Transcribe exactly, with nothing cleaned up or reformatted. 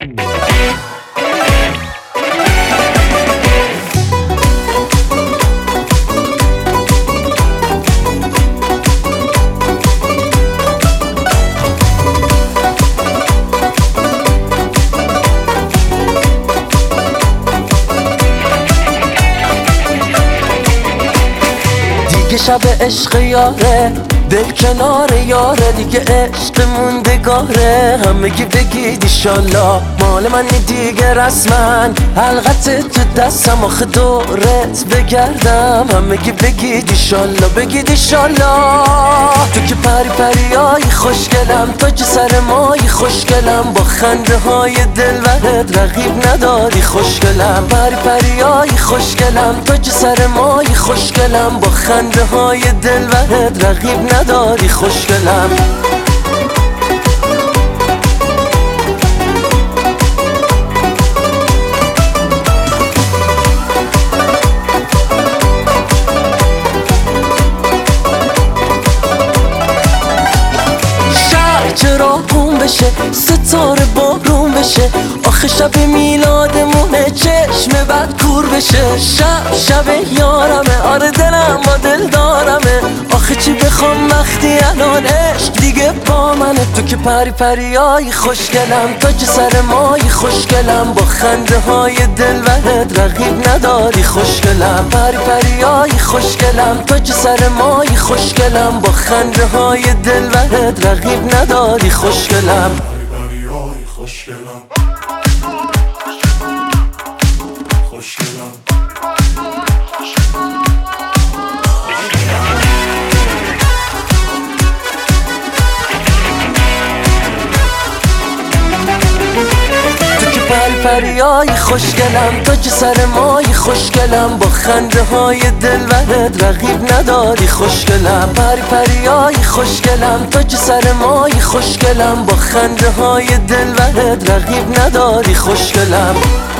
دیگه شب عشق یاره، دل کنار یاره، دیگه عشق موندگاره. همگی بگید ایشالله مال منی دیگه رسمن، حلقت تو دستم آخه دورت بگردم. همگی بگید ایشالله، بگید ایشالله. تو که پری پریایی خوشگلم، تاج سر مایی خوشگلم، با خنده های دلبرت رقیب نداری خوشگلم. پری پریایی خوشگلم، تاج سر مایی خوشگلم، با خنده های دلبرت رقیب نداری خوشگلم. چرا بوم بشه، ستاره بارون بشه، آخه شب میلادمونه چشم بد کور بشه. شب شب یارمه، آره دلم با دل دارمه، آخه چی بخوام وقتی الان عشق دیگه با منه. تو که پری پریایی خوشگلم، تاج سر مایی خوشگلم، با خنده های دلبرت رقیب نداری خوشگلم. پری پریایی خوشگلم، تاج سر مایی خوشگلم، با خنده های دلبرت رقیب نداری خوشگلم. پریپریای خوشگلم، خوشگلم. پری پریای خوشگلم، تاج سر مایی خوشگلم، با خنده های دلبرت رقیب نداری خوشگلم. پری پریای خوشگلم، تاج سر مایی خوشگلم، با خنده های دلبرت رقیب نداری خوشگلم.